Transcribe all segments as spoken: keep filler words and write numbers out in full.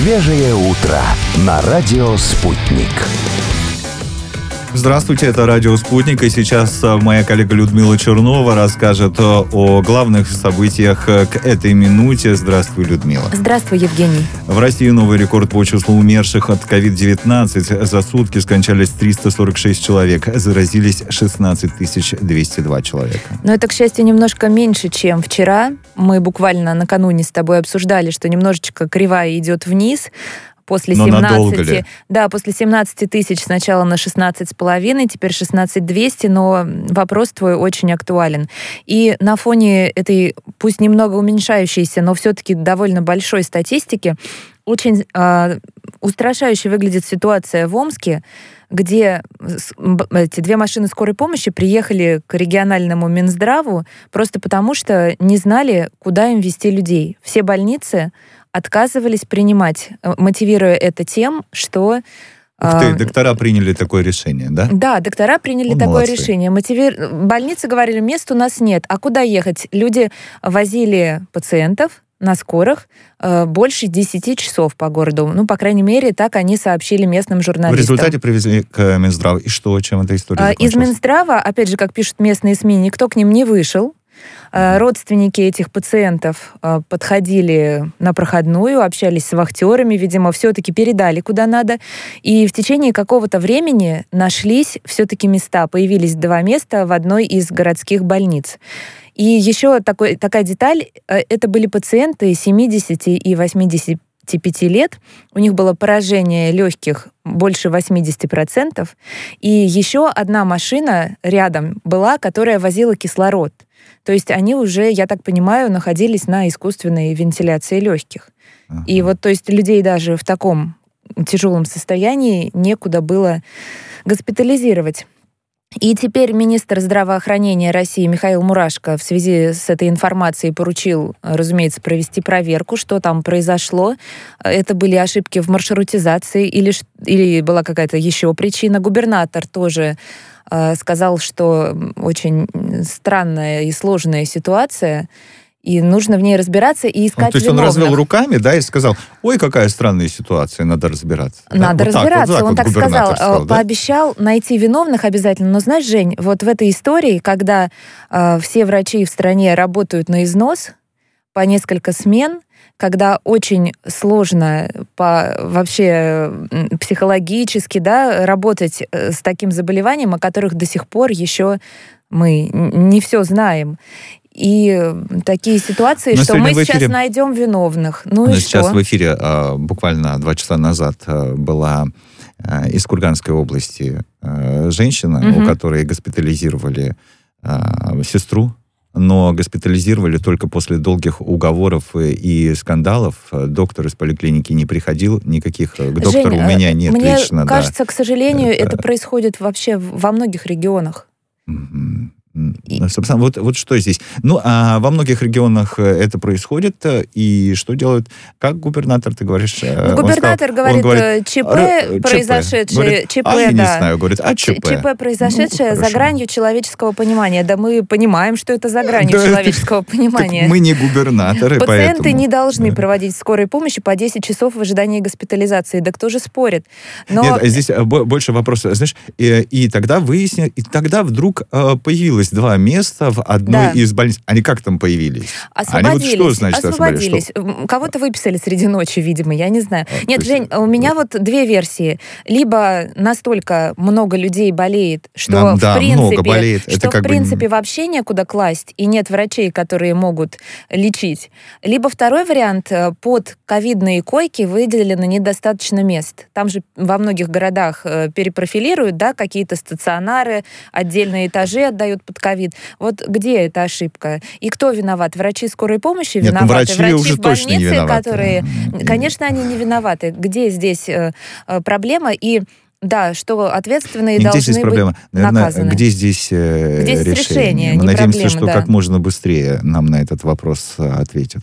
Свежее утро на радио «Спутник». Здравствуйте, это радио «Спутник», и сейчас моя коллега Людмила Чернова расскажет о главных событиях к этой минуте. Здравствуй, Людмила. Здравствуй, Евгений. В России новый рекорд по числу умерших от ковид девятнадцать. За сутки скончались триста сорок шесть человек, заразились шестнадцать тысяч двести два человека. Но это, к счастью, немножко меньше, чем вчера. Мы буквально накануне с тобой обсуждали, что немножечко кривая идет вниз. После семнадцати, да, после семнадцати тысяч сначала на шестнадцать с половиной, теперь шестнадцать двести, но вопрос твой очень актуален. И на фоне этой, пусть немного уменьшающейся, но все-таки довольно большой статистики, очень э, устрашающе выглядит ситуация в Омске, где эти две машины скорой помощи приехали к региональному Минздраву просто потому, что не знали, куда им везти людей. Все больницы отказывались принимать, мотивируя это тем, что... Ух ты, доктора приняли такое решение, да? Да, доктора приняли ну, такое молодцы. решение. Мотиви... Больницы говорили, мест у нас нет, а куда ехать? Люди возили пациентов на скорых э, больше десяти часов по городу. Ну, по крайней мере, так они сообщили местным журналистам. В результате привезли к Минздраву. И что, чем эта история закончилась? Из Минздрава, опять же, как пишут местные СМИ, никто к ним не вышел. Родственники этих пациентов подходили на проходную, общались с вахтерами, видимо, все-таки передали куда надо. И в течение какого-то времени нашлись все-таки места. Появились два места в одной из городских больниц. И еще такой, такая деталь, это были пациенты семидесяти и восьмидесяти пяти лет, у них было поражение легких больше восемьдесят процентов, и еще одна машина рядом была, которая возила кислород. То есть они уже, я так понимаю, находились на искусственной вентиляции легких. Uh-huh. И вот, то есть людей даже в таком тяжелом состоянии некуда было госпитализировать. И теперь министр здравоохранения России Михаил Мурашко в связи с этой информацией поручил, разумеется, провести проверку, что там произошло. Это были ошибки в маршрутизации или, или была какая-то еще причина. Губернатор тоже э, сказал, что очень странная и сложная ситуация, и нужно в ней разбираться и искать виновных. То есть он развел руками, да, и сказал, ой, какая странная ситуация, надо разбираться. Надо да? разбираться. Вот так, вот он так так вот сказал, сказал, да? Пообещал найти виновных обязательно. Но знаешь, Жень, вот в этой истории, когда э, все врачи в стране работают на износ по несколько смен, когда очень сложно по, вообще психологически, да, работать с таким заболеванием, о которых до сих пор еще мы не все знаем. И такие ситуации, Но что мы сейчас эфире... найдем виновных. Ну и что? Сейчас в эфире буквально два часа назад была из Курганской области женщина, угу. у которой госпитализировали сестру, но госпитализировали только после долгих уговоров и скандалов. Доктор из поликлиники не приходил, никаких к доктору Жень, у меня нет мне лично. Мне кажется, да. к сожалению, это... это происходит вообще во многих регионах. Mm-hmm. И... Собственно, вот, вот что здесь. Ну, а во многих регионах это происходит, и что делают? Как губернатор, ты говоришь? Ну, губернатор сказал, говорит, говорит, ЧП произошедшее, говорит, ЧП, а, да. я не знаю, говорит, а ЧП? ЧП произошедшее ну, за гранью человеческого понимания. Да мы понимаем, что это за гранью да, человеческого это... понимания. Так мы не губернаторы, Пациенты поэтому... не должны да. проводить в скорой помощи по десять часов в ожидании госпитализации. Да кто же спорит? Но... Нет, здесь больше вопросов. Знаешь, и, и тогда выяснилось, и тогда вдруг появилось два места в одной да. из больниц. Они как там появились? Освободились. Они вот что значит освободились? Что? Кого-то выписали среди ночи, видимо, я не знаю. А, Нет, Жень, у меня вот две версии. Либо настолько много людей болеет, что Нам, в да, принципе, болеет. что Это в как принципе бы... вообще некуда класть, и нет врачей, которые могут лечить. Либо второй вариант, под ковидные койки выделено недостаточно мест. Там же во многих городах перепрофилируют, да, какие-то стационары, отдельные этажи отдают под ковид. Вот где эта ошибка? И кто виноват? Врачи скорой помощи Нет, виноваты? врачи, врачи уже в больнице, точно не виноваты. Которые... Конечно, они не виноваты. Где здесь э, проблема? И да, что ответственные и должны здесь проблема? быть Наверное, наказаны. Где здесь, э, где здесь решение? решение? Мы не надеемся, проблема, что да. как можно быстрее нам на этот вопрос ответят.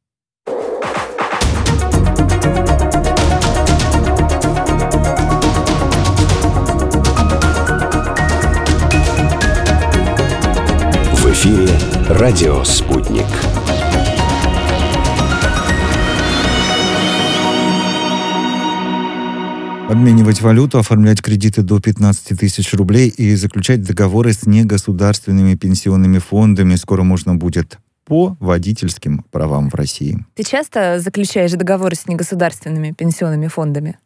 В эфире радио «Спутник». обменивать валюту, оформлять кредиты до пятнадцать тысяч рублей и заключать договоры с негосударственными пенсионными фондами скоро можно будет по водительским правам в России. Ты часто заключаешь договоры с негосударственными пенсионными фондами?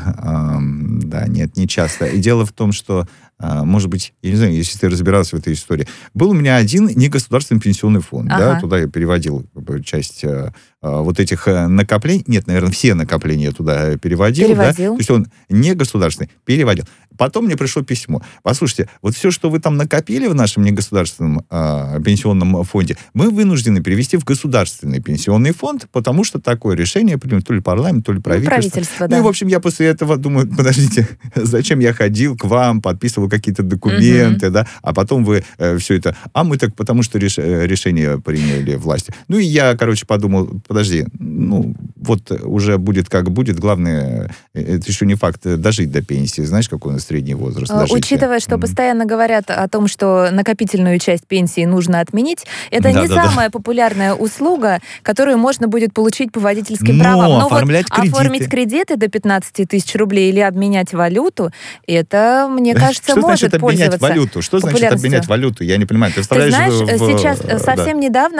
Да, нет, не часто. И дело в том, что, может быть, я не знаю, если ты разбирался в этой истории, был у меня один негосударственный пенсионный фонд, ага. да, туда я переводил часть вот этих накоплений, нет, наверное, все накопления туда переводил, переводил. Да, то есть он не государственный, переводил. Потом мне пришло письмо. Послушайте, вот все, что вы там накопили в нашем негосударственном э, пенсионном фонде, мы вынуждены перевести в государственный пенсионный фонд, потому что такое решение примет то ли парламент, то ли правительство. Ну, правительство, да. Ну, и, в общем, я после этого думаю, подождите, зачем я ходил к вам, подписывал какие-то документы, mm-hmm. да, а потом вы э, все это... А мы так потому что реш, решение приняли власти. Ну, и я, короче, подумал, подожди, ну, вот уже будет как будет, главное, это еще не факт дожить до пенсии, знаешь, какой у нас средний возраст. Дожития. Учитывая, что mm-hmm. постоянно говорят о том, что накопительную часть пенсии нужно отменить, это да, не да, самая да. популярная услуга, которую можно будет получить по водительским Но правам. Но оформлять вот кредиты. Оформить кредиты до пятнадцать тысяч рублей или обменять валюту, это, мне кажется, что может значит пользоваться обменять валюту? Что значит обменять валюту? Я не понимаю. Ты, Ты знаешь, в... сейчас да. совсем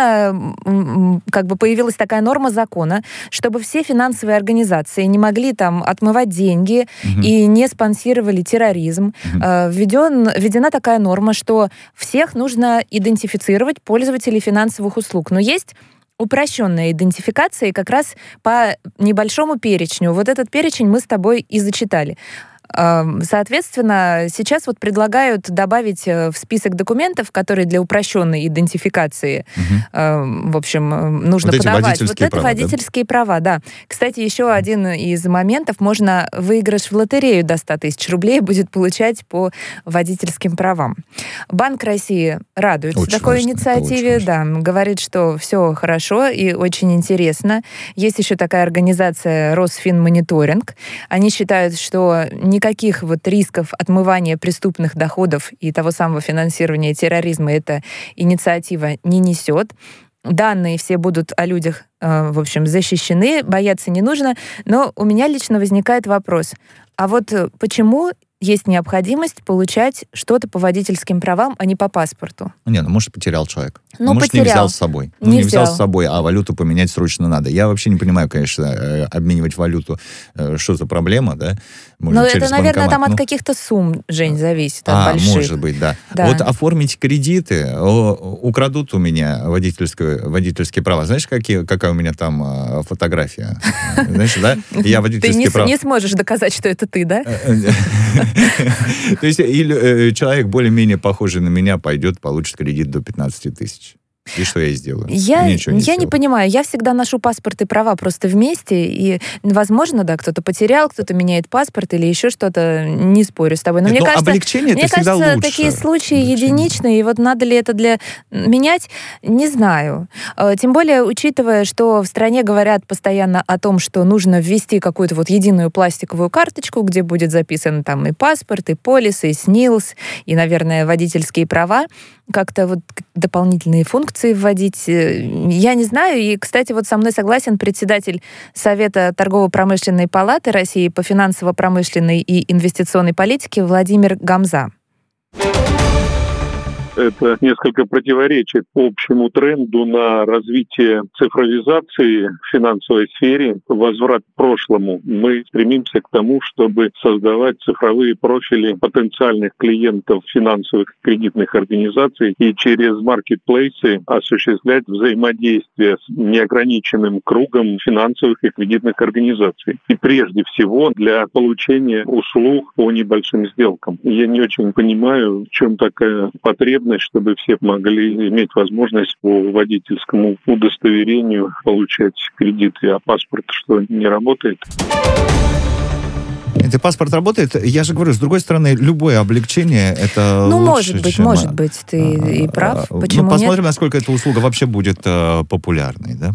недавно как бы появилась такая норма закона, чтобы все финансовые организации не могли там отмывать деньги угу. и не спонсировали терроризм. Угу. Введен, введена такая норма, что всех нужно идентифицировать пользователей финансовых услуг. Но есть упрощенная идентификация как раз по небольшому перечню. Вот этот перечень мы с тобой и зачитали. Соответственно, сейчас вот предлагают добавить в список документов, которые для упрощенной идентификации, угу. в общем, нужно вот подавать. Вот это права, водительские да? права, да. Кстати, еще один из моментов, можно выигрыш в лотерею до ста тысяч рублей будет получать по водительским правам. Банк России радуется очень такой важно, инициативе, да, говорит, что все хорошо и очень интересно. Есть еще такая организация Росфинмониторинг. Они считают, что никаких вот рисков отмывания преступных доходов и того самого финансирования терроризма эта инициатива не несет. Данные все будут о людях, в общем, защищены, бояться не нужно. Но у меня лично возникает вопрос. А вот почему есть необходимость получать что-то по водительским правам, а не по паспорту? Не, ну, может, потерял человек. Ну, ну может, потерял. не взял с собой. Ну, не, не взял. взял с собой, а валюту поменять срочно надо. Я вообще не понимаю, конечно, обменивать валюту, что за проблема, да? Можно но это, наверное, банкомат. Там от ну, каких-то сумм, Жень, зависит, от а, больших. может быть, да. да. Вот оформить кредиты, украдут у меня водительские, водительские права. Знаешь, какие, какая у меня там фотография? Знаешь, да? Я водительские права. Ты не сможешь доказать, что это ты, да? То есть или человек более-менее похожий на меня пойдет, получит кредит до пятнадцати тысяч. И что я сделаю? Я, не, я не понимаю. Я всегда ношу паспорт и права просто вместе. И, возможно, да, кто-то потерял, кто-то меняет паспорт или еще что-то. Не спорю с тобой. Но, Нет, мне но кажется, облегчение мне это всегда кажется, лучше. Такие случаи облегчение. единичные. И вот надо ли это для менять, не знаю. Тем более, учитывая, что в стране говорят постоянно о том, что нужно ввести какую-то вот единую пластиковую карточку, где будет записан там и паспорт, и полис, и СНИЛС, и, наверное, водительские права. Как-то вот дополнительные функции вводить. Я не знаю. И, кстати, вот со мной согласен председатель Совета торгово-промышленной палаты России по финансово-промышленной и инвестиционной политике Владимир Гамза. Это несколько противоречит общему тренду на развитие цифровизации в финансовой сфере, возврат к прошлому. Мы стремимся к тому, чтобы создавать цифровые профили потенциальных клиентов финансовых кредитных организаций и через маркетплейсы осуществлять взаимодействие с неограниченным кругом финансовых и кредитных организаций. И прежде всего для получения услуг по небольшим сделкам. Я не очень понимаю, в чем такая потребность, чтобы все могли иметь возможность по водительскому удостоверению получать кредиты, а паспорт что, не работает? Это паспорт работает. Я же говорю, с другой стороны, любое облегчение это ну, лучше, может быть, чем... может быть, ты а, и прав. Почему ну, посмотрим, нет? Насколько эта услуга вообще будет э, популярной, да?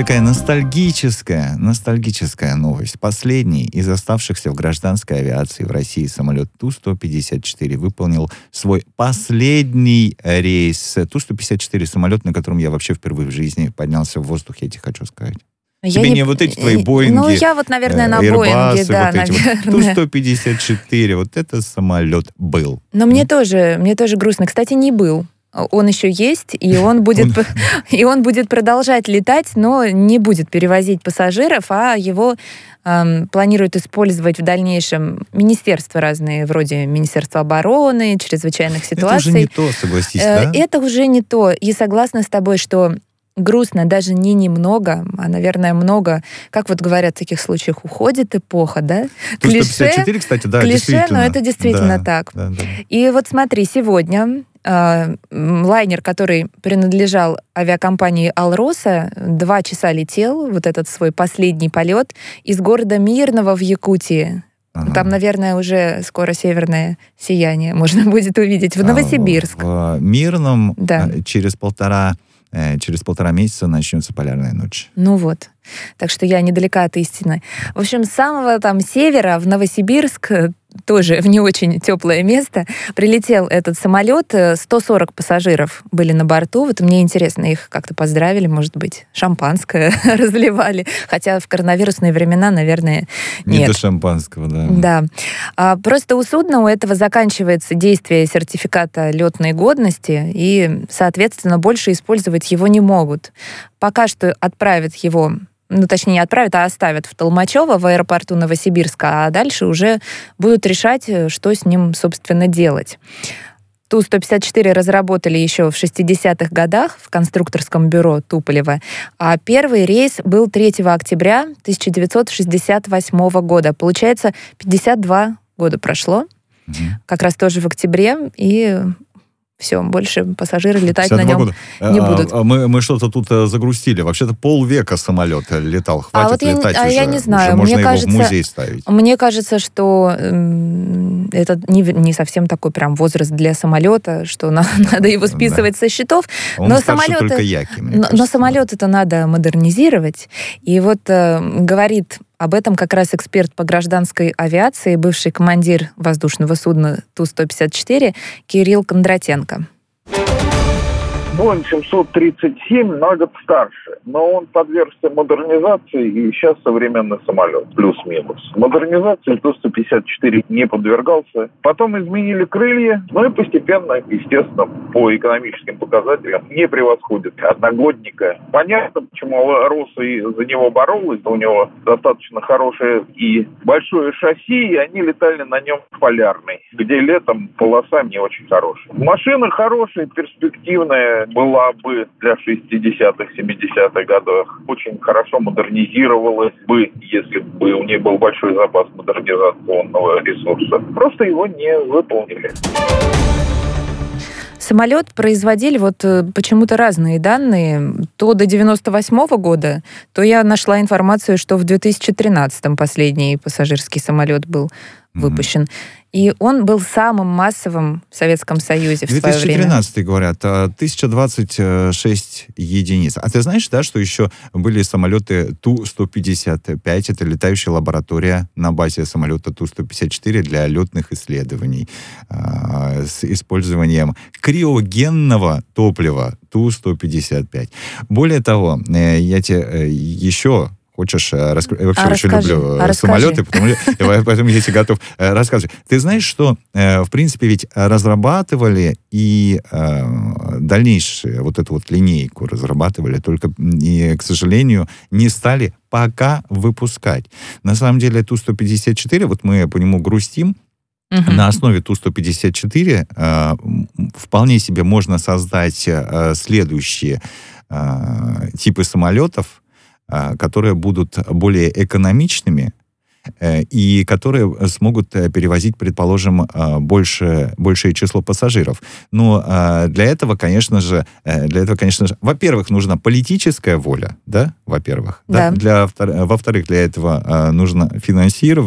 такая ностальгическая, ностальгическая новость. Последний из оставшихся в гражданской авиации в России самолет Ту сто пятьдесят четыре выполнил свой последний рейс. Ту сто пятьдесят четыре самолет, на котором я вообще впервые в жизни поднялся в воздух, я тебе хочу сказать. Я Тебе не, не вот эти твои Боинги, Ну, я вот, наверное, на Airbus, Боинге, да, вот эти наверное. вот. Ту сто пятьдесят четыре, вот это самолет был. Но мне тоже, мне тоже грустно. Кстати, не был. Он еще есть, и он будет, и он будет продолжать летать, но не будет перевозить пассажиров, а его эм, планируют использовать в дальнейшем министерства разные, вроде Министерства обороны, чрезвычайных ситуаций. Это уже не то, согласись, Э, да? Это уже не то. И согласна с тобой, что грустно даже не немного, а, наверное, много. Как вот говорят в таких случаях, уходит эпоха, да? Ту сто пятьдесят четыре, кстати, да, клише, действительно. но это действительно Да, так. да, да. И вот смотри, сегодня э, лайнер, который принадлежал авиакомпании «Алроса», два часа летел, вот этот свой последний полет, из города Мирного в Якутии. Ага. Там, наверное, уже скоро северное сияние можно будет увидеть. В А, Новосибирск. В, в Мирном Да. э, через полтора э, через полтора месяца начнется полярная ночь. Ну вот. Так что я недалека от истины. В общем, с самого там севера в Новосибирск, тоже в не очень теплое место, прилетел этот самолет. сто сорок пассажиров были на борту. Вот мне интересно, их как-то поздравили, может быть, шампанское разливали. Хотя в коронавирусные времена, наверное, Не нет. до шампанского, да. Да. А, просто у судна у этого заканчивается действие сертификата летной годности, и, соответственно, больше использовать его не могут. Пока что отправят его, ну, точнее, не отправят, а оставят в Толмачево, в аэропорту Новосибирска, а дальше уже будут решать, что с ним, собственно, делать. Ту сто пятьдесят четыре разработали еще в шестидесятых годах в конструкторском бюро Туполева, а первый рейс был третьего октября тысяча девятьсот шестьдесят восьмого года. Получается, пятьдесят два года прошло, Угу. как раз тоже в октябре, и все, больше пассажиры летать на пятьдесят два нем года. не А, будут. а мы, мы что-то тут а, загрустили. Вообще-то полвека самолет летал. Хватит А вот я, летать а уже. я не знаю, Уже можно мне его кажется, в музей ставить. Мне кажется, что м, это не, не совсем такой прям возраст для самолета, что на, надо его списывать со счетов. Он но старше самолеты- только Яки, мне Но, но кажется. самолет-то надо модернизировать. И вот э, говорит об этом как раз эксперт по гражданской авиации, бывший командир воздушного судна Ту сто пятьдесят четыре Кирилл Кондратенко. Боинг семьсот тридцать семь на год старше, но он подвергся модернизации и сейчас современный самолет, плюс-минус. Модернизации Ту сто пятьдесят четыре не подвергался. Потом изменили крылья, ну и постепенно, естественно, по экономическим показателям не превосходит одногодника. Понятно, почему Роса и за него боролась, у него достаточно хорошее и большое шасси, и они летали на нем в Полярный, где летом полоса не очень хорошая. Машина хорошая, перспективная, была бы для шестидесятых, семидесятых годов. Очень хорошо модернизировалась бы, если бы у нее был большой запас модернизационного ресурса. Просто его не выполнили. Самолет производили вот э, почему-то разные данные. То до девяносто восьмого года, то я нашла информацию, что в две тысячи тринадцатом последний пассажирский самолет был выпущен. И он был самым массовым в Советском Союзе в свое время. две тысячи тринадцатый, говорят, тысяча двадцать шесть единиц. А ты знаешь, да, что еще были самолеты Ту сто пятьдесят пять, это летающая лаборатория на базе самолета Ту сто пятьдесят четыре для летных исследований э, с использованием криогенного топлива Ту сто пятьдесят пять. Более того, э, я тебе э, еще... Хочешь рассказать? Я вообще а очень расскажи, люблю а самолеты, потому, поэтому я тебе готов рассказывать. Ты знаешь, что, в принципе, ведь разрабатывали и дальнейшую вот эту вот линейку разрабатывали, только, и, к сожалению, не стали пока выпускать. На самом деле, Ту сто пятьдесят четыре, вот мы по нему грустим, Угу. на основе Ту сто пятьдесят четыре э, вполне себе можно создать э, следующие э, типы самолетов, которые будут более экономичными и которые смогут перевозить, предположим, больше, большее число пассажиров. Но для этого, конечно же, для этого, конечно же, во-первых, нужна политическая воля, да, во-первых. Да. Да? Для, во-вторых, для этого нужно финансирование.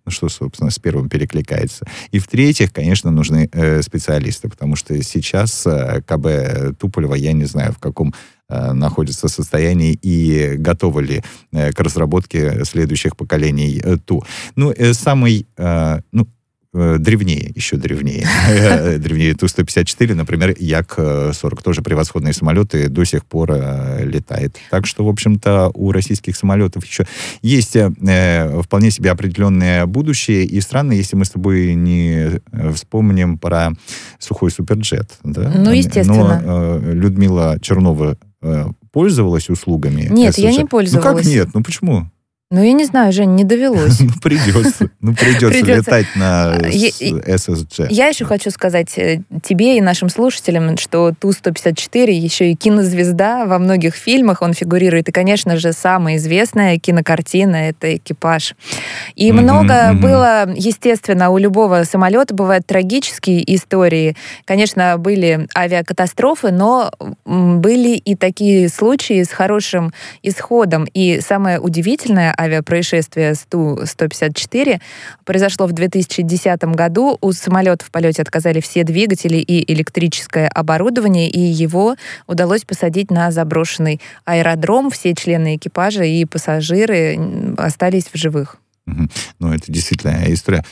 что, собственно, с первым перекликается. И в-третьих, конечно, нужны э, специалисты, потому что сейчас э, КБ Туполева, я не знаю, в каком э, находится состоянии и готовы ли э, к разработке следующих поколений э, Ту. Ну, э, самый, э, ну, древнее, еще древнее. Древнее Ту сто пятьдесят четыре, например, Як сорок. Тоже превосходные самолеты, до сих пор э, летает. Так что, в общем-то, у российских самолетов еще есть э, вполне себе определенное будущее. И странно, если мы с тобой не вспомним про сухой суперджет. Да? Ну, естественно. Но э, Людмила Чернова э, пользовалась услугами? Нет, эс эс джи? я не пользовалась. Ну, как нет? Ну, почему? Ну, я не знаю, Жень, не довелось. Ну, придется. Ну, придется летать на эс эс джи. Я еще хочу сказать тебе и нашим слушателям, что Ту сто пятьдесят четыре еще и кинозвезда во многих фильмах, он фигурирует. И, конечно же, самая известная кинокартина — это «Экипаж». И mm-hmm, много mm-hmm. было, естественно, у любого самолета бывают трагические истории. Конечно, были авиакатастрофы, но были и такие случаи с хорошим исходом. И самое удивительное — авиапроисшествие с Ту сто пятьдесят четыре произошло в две тысячи десятом году. У самолета в полете отказали все двигатели и электрическое оборудование, и его удалось посадить на заброшенный аэродром. Все члены экипажа и пассажиры остались в живых. Ну, это действительно история,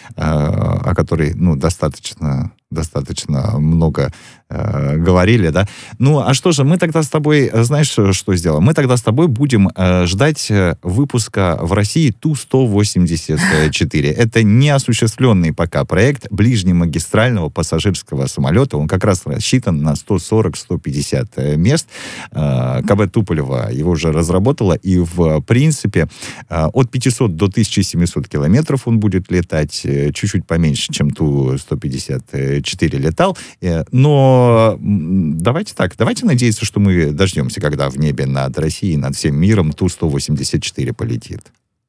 о которой, ну, достаточно, достаточно много э, говорили, да. Ну, а что же, мы тогда с тобой, знаешь, что сделаем? Мы тогда с тобой будем э, ждать выпуска в России Ту сто восемьдесят четыре. Это неосуществленный пока проект ближнемагистрального пассажирского самолета. Он как раз рассчитан на сто сорок - сто пятьдесят мест. Э, КБ Туполева его уже разработала, и, в принципе, э, от пятисот до тысячи семисот километров он будет летать, э, чуть-чуть поменьше, чем Ту сто пятьдесят четыре летал. Но давайте так, давайте надеяться, что мы дождемся, когда в небе над Россией, над всем миром Ту сто восемьдесят четыре полетит.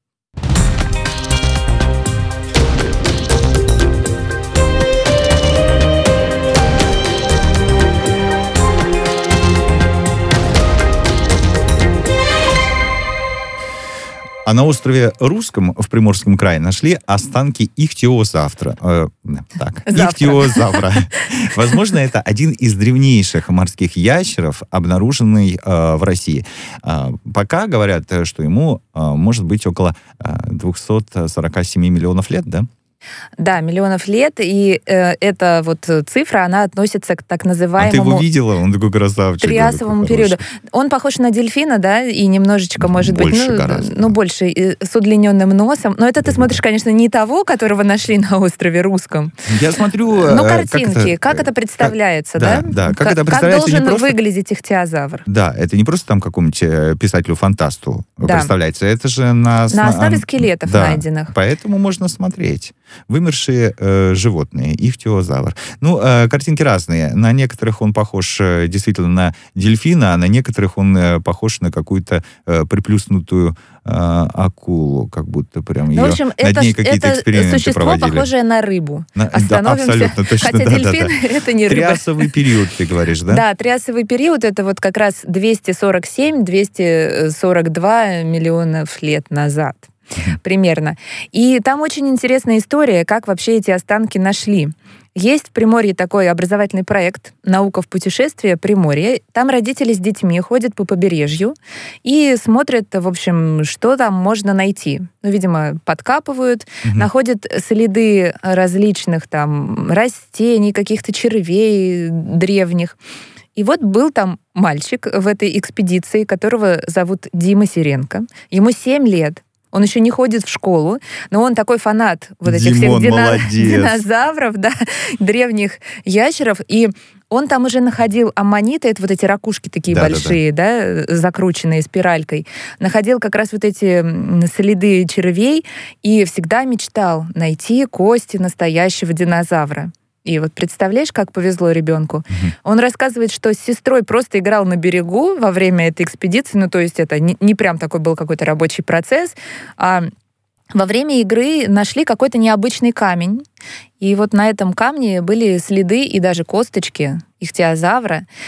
А на острове Русском в Приморском крае нашли останки ихтиозавра. Э, так, ихтиозавра. Возможно, это один из древнейших морских ящеров, обнаруженный э, в России. Э, пока говорят, что ему э, может быть около э, двести сорок семь миллионов лет, да? Да, миллионов лет, и э, эта вот цифра, она относится к так называемому... А ты его видела? Он такой красавчик. Триасовому периоду. Он похож на дельфина, да, и немножечко, может больше быть, ну, гораздо. ну, больше, с удлиненным носом. Но это ты смотришь, конечно, не того, которого нашли на острове Русском. Я смотрю... Но картинки, как это, как это представляется, как, да? Да, да. Как, как это представляется? Как должен просто... выглядеть ихтиозавр. Да, это не просто там какому-нибудь писателю-фантасту да. представляется, это же на... На основе скелетов да, найденных. Поэтому можно смотреть. Вымершие э, животные, ихтиозавр. Ну, э, картинки разные. На некоторых он похож э, действительно на дельфина, а на некоторых он э, похож на какую-то э, приплюснутую э, акулу, как будто прям ну, ее, в общем, над это, ней какие-то это эксперименты существо, проводили. Похожее на рыбу. На, Остановимся. Да, абсолютно точно. Хотя да, дельфин да, да. это не рыба. Триасовый период, ты говоришь, да? Да, триасовый период это вот как раз двести сорок семь - двести сорок два миллионов лет назад. Примерно. И там очень интересная история, как вообще эти останки нашли. Есть в Приморье такой образовательный проект «Наука в путешествии. Приморье». Там родители с детьми ходят по побережью и смотрят, в общем, что там можно найти. Ну, видимо, подкапывают, угу. находят следы различных там растений, каких-то червей древних. И вот был там мальчик в этой экспедиции, которого зовут Дима Сиренко. Ему семь лет. Он еще не ходит в школу, но он такой фанат вот этих Димон, всех дина... динозавров, да, древних ящеров. И он там уже находил аммониты, это вот эти ракушки такие да, большие, да, да. да, закрученные спиралькой. Находил как раз вот эти следы червей и всегда мечтал найти кости настоящего динозавра. И вот представляешь, как повезло ребенку? Uh-huh. Он рассказывает, что с сестрой просто играл на берегу во время этой экспедиции, ну то есть это не, не прям такой был какой-то рабочий процесс, а во время игры нашли какой-то необычный камень, и вот на этом камне были следы и даже косточки ихтиозавра.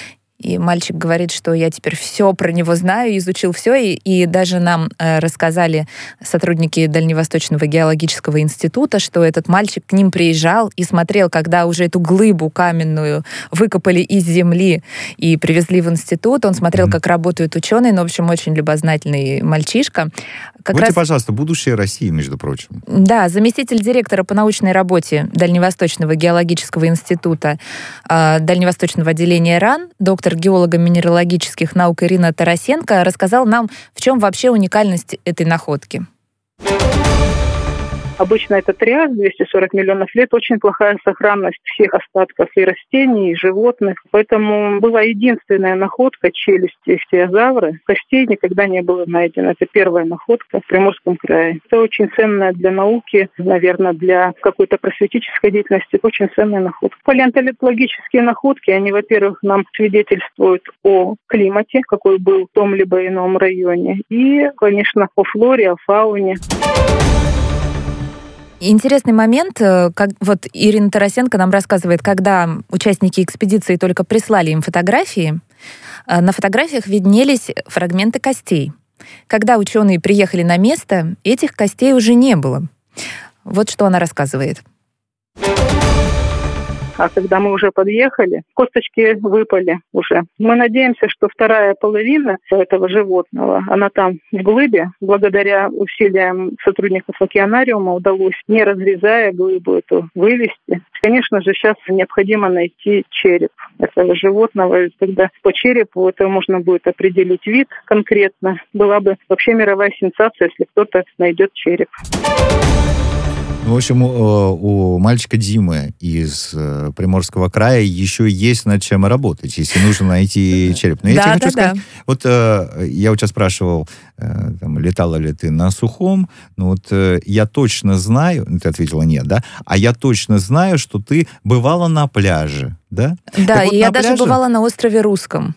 И мальчик говорит, что я теперь все про него знаю, изучил все, и, и даже нам э, рассказали сотрудники Дальневосточного геологического института, что этот мальчик к ним приезжал и смотрел, когда уже эту глыбу каменную выкопали из земли и привезли в институт. Он смотрел, mm-hmm. как работают ученые, ну, в общем, очень любознательный мальчишка. Как Будьте, раз... пожалуйста, будущее России, между прочим. Да, заместитель директора по научной работе Дальневосточного геологического института э, Дальневосточного отделения РАН, доктор геолого-минералогических наук Ирина Тарасенко рассказал нам, в чем вообще уникальность этой находки. Обычно это триас, двести сорок миллионов лет, очень плохая сохранность всех остатков и растений, и животных. Поэтому была единственная находка челюсти ихтиозавра. Костей никогда не было найдено. Это первая находка в Приморском крае. Это очень ценная для науки, наверное, для какой-то просветительской деятельности. Очень ценная находка. Палеонтологические находки, они, во-первых, нам свидетельствуют о климате, какой был в том либо ином районе. И, конечно, о флоре, о фауне. Интересный момент, как вот Ирина Тарасенко нам рассказывает, когда участники экспедиции только прислали им фотографии, на фотографиях виднелись фрагменты костей. Когда ученые приехали на место, этих костей уже не было. Вот что она рассказывает. А когда мы уже подъехали, косточки выпали уже. Мы надеемся, что вторая половина этого животного, она там в глыбе, благодаря усилиям сотрудников океанариума удалось, не разрезая глыбу эту, вывести. Конечно же, сейчас необходимо найти череп этого животного. И тогда по черепу это можно будет определить вид конкретно. Была бы вообще мировая сенсация, если кто-то найдет череп. В общем, у, у мальчика Димы из Приморского края еще есть над чем работать, если нужно найти череп. Но я да, тебе хочу да, сказать, да. вот э, я у тебя спрашивал, э, там, летала ли ты на сухом, ну вот э, я точно знаю, ты ответила нет, да, а я точно знаю, что ты бывала на пляже, да? Да, вот и я пляже... даже бывала на острове Русском.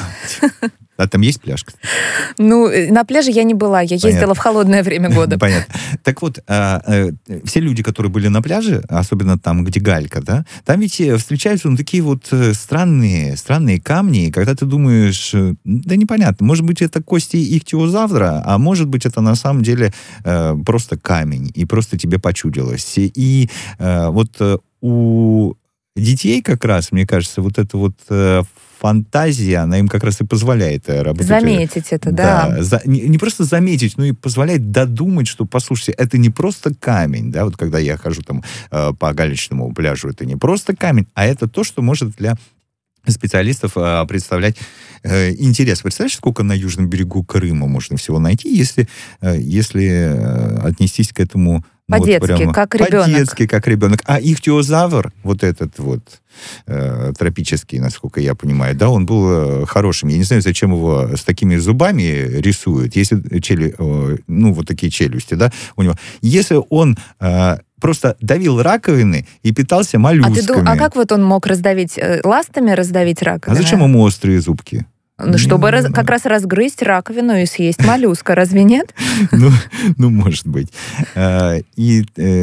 А там есть пляж, кстати? Ну, на пляже я не была, я Понятно. ездила в холодное время года. Понятно. Так вот, а, а, все люди, которые были на пляже, особенно там, где галька, да, там ведь встречаются ну, такие вот странные, странные камни, и когда ты думаешь, да непонятно, может быть, это кости ихтиозавра, а может быть, это на самом деле э, просто камень, и просто тебе почудилось. И э, вот у детей как раз, мне кажется, вот это вот э, фантазия, она им как раз и позволяет работать. Заметить это, да. да за, не, не просто заметить, но и позволяет додумать, что, послушайте, это не просто камень, да, вот когда я хожу там э, по галечному пляжу, это не просто камень, а это то, что может для специалистов э, представлять э, интерес. Представляешь, сколько на южном берегу Крыма можно всего найти, если, э, если э, отнестись к этому ну, по-детски, вот прямо, как ребенок. По-детски, как ребенок. А ихтиозавр, вот этот вот э, тропический, насколько я понимаю, да, он был э, хорошим. Я не знаю, зачем его с такими зубами рисуют, если челю, э, ну, вот такие челюсти, да, у него. Если он э, просто давил раковины и питался моллюсками. А, ты дум... а как вот он мог раздавить? Ластами раздавить раковину? А зачем ему острые зубки? Чтобы раз, как раз разгрызть раковину и съесть моллюска, разве нет? Ну, ну, может быть. И,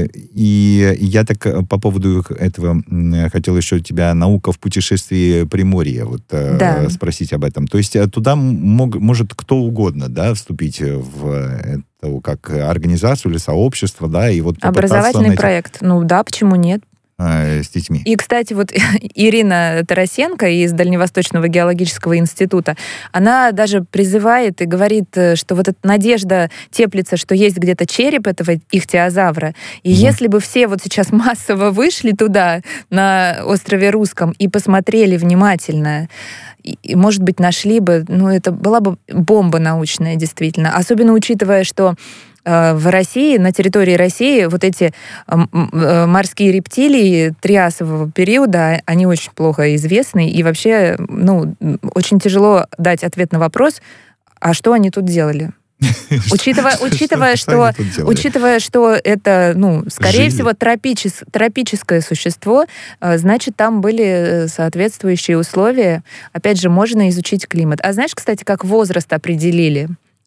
и я так по поводу этого хотел еще тебя наука в путешествии Приморья вот, да. спросить об этом. То есть туда мог, может кто угодно, да, вступить в это, как организацию или сообщество, да, и вот образовательный найти... проект. Ну да, почему нет? С детьми. И, кстати, вот Ирина Тарасенко из Дальневосточного геологического института, она даже призывает и говорит, что вот эта надежда теплится, что есть где-то череп этого ихтиозавра. И угу. если бы все вот сейчас массово вышли туда, на острове Русском, и посмотрели внимательно, и, может быть, нашли бы, ну, это была бы бомба научная, действительно. Особенно учитывая, что в России, на территории России, вот эти морские рептилии триасового периода, они очень плохо известны, и вообще, ну, очень тяжело дать ответ на вопрос, а что они тут делали? Учитывая, учитывая, что, учитывая, что это, ну, скорее всего, тропичес, тропическое существо, значит, там были соответствующие условия. Опять же, можно изучить климат. А знаешь, кстати, как возраст определили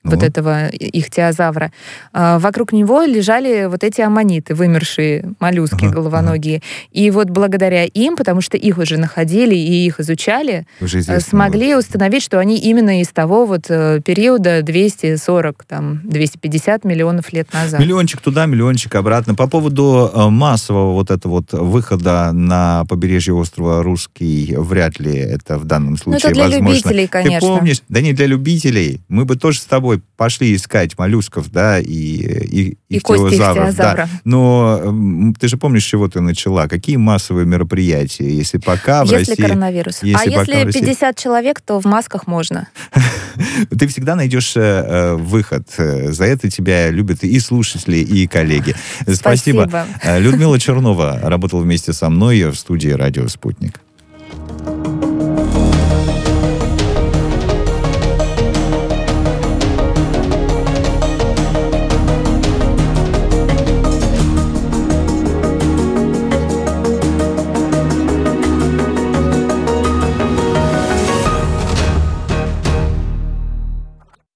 вот Вот. этого ихтиозавра, а, вокруг него лежали вот эти аммониты, вымершие моллюски Ага, головоногие. И вот благодаря им, потому что их уже находили и их изучали, Уже э, известно. смогли установить, что они именно из того вот э, периода двести сорок, там, двести пятьдесят миллионов лет назад. Миллиончик туда, миллиончик обратно. По поводу э, массового вот этого вот выхода на побережье острова Русский, вряд ли это в данном Ну, случае это для возможно. любителей, конечно. Ты помнишь? Да не для любителей. Мы бы тоже с тобой пошли искать моллюсков, да, и, и, И кости ихтиозавров, ихтиозавра. да. Но м, ты же помнишь, с чего ты начала? Какие массовые мероприятия? Если пока в Если России... коронавирус. если а пока в если России- пятьдесят человек, то в масках можно. Ты всегда найдешь э, э, выход. Э, За это тебя любят и слушатели, и коллеги. Спасибо. Спасибо. Э, Людмила Чернова работала вместе со мной в студии «Радио Спутник».